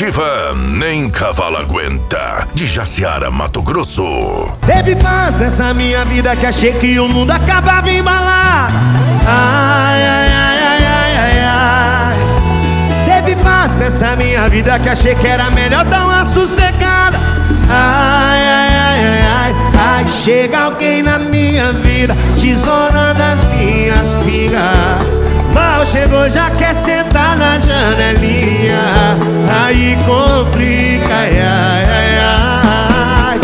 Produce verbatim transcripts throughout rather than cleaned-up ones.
Diva, nem cavalo aguenta. De Jaciara, Mato Grosso. Teve fãs nessa minha vida que achei que o mundo acabava em balada. Ai, ai, ai, ai, ai, ai, ai. Teve fãs nessa minha vida que achei que era melhor dar uma sossegada. Ai, ai, ai, ai, ai. Ai, chega alguém na minha vida, tesourando as minhas pingas. Mal chegou, já quer sentar na janelinha. Aí complica, ai, ai, ai, ai.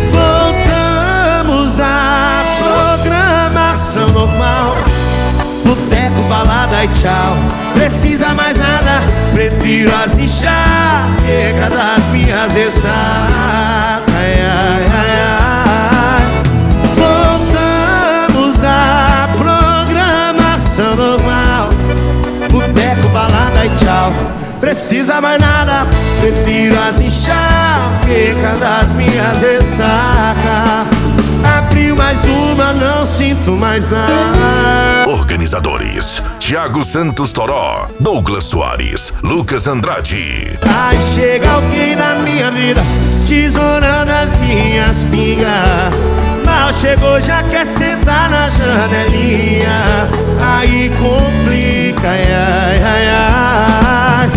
Voltamos à programação normal. Boteco, balada e tchau. Precisa mais nada, prefiro as enxaquecas das minhas ressacas. Ai, ai, ai, ai. Voltamos à programação normal. Boteco, balada e tchau. Precisa mais nada, prefiro as enxaquecas das minhas ressacas. Abriu mais uma, não sinto mais nada. Organizadores: Thiago Santos Toró, Douglas Soares, Lucas Andrade. Ai, chega alguém na minha vida, tesourando as minhas pingas. Mal chegou, já quer sentar na janelinha. Aí complica, ai, ai, ai, ai.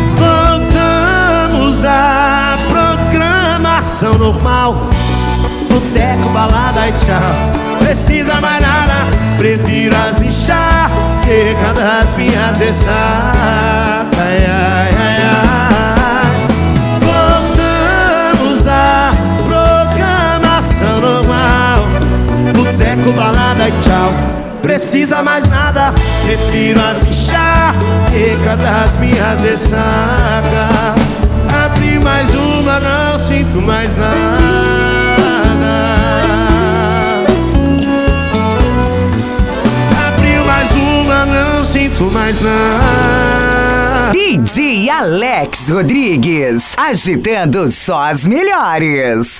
Voltamos à programação normal. Boteco, balada e tchau. Precisa mais nada, prefiro as enxaquecas das minhas ressacas. Ai, ai, ai, ai. Voltamos à programação normal. Boteco, balada e tchau. Precisa mais nada, prefiro as enxaquecas das minhas ressacas. Abri mais uma, não sinto mais nada. Não sinto mais nada. D J Alex Rodrigues, agitando só as melhores.